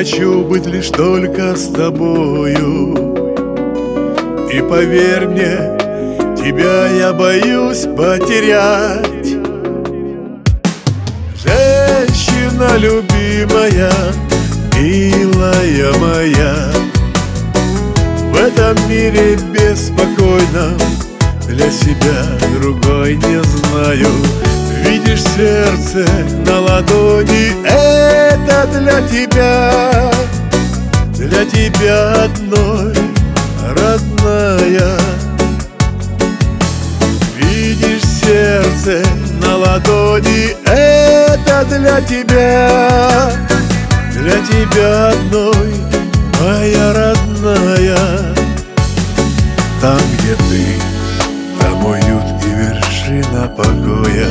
хочу быть лишь только с тобою. И поверь мне, тебя я боюсь потерять. Женщина любимая, милая моя, в этом мире беспокойном для себя другой не знаю. Видишь сердце на ладони, это для тебя одной, родная. Видишь сердце на ладони, это для тебя одной, моя родная. Там, где ты, там уют и вершина покоя.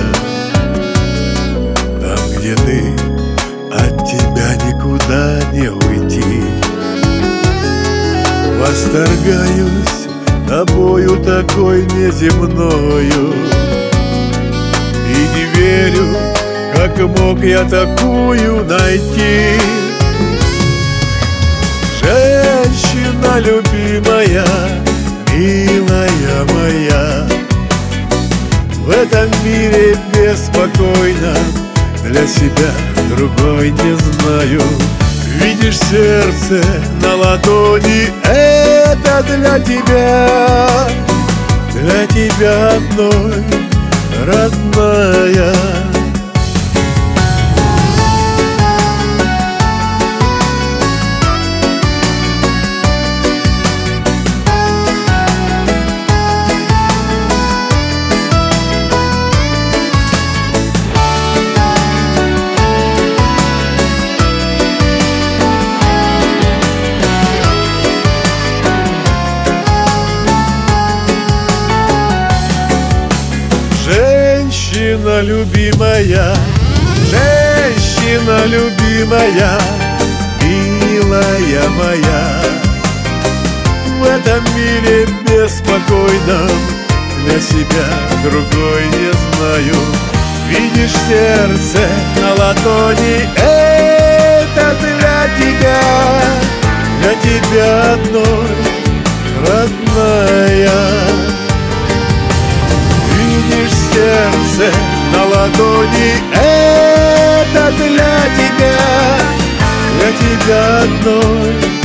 Там, где ты, от тебя никуда не уйти. Восторгаюсь тобою такой неземною, и не верю, как мог я такую найти. Женщина любимая, милая моя, в этом мире беспокойно для себя другой не знаю. Видишь сердце на ладони, это для тебя одной, родная. Женщина любимая, женщина любимая, милая моя, в этом мире беспокойном для себя другой не знаю. Видишь сердце на ладони, это для тебя одной, родная. Видишь сердце на ладони, это для тебя одной,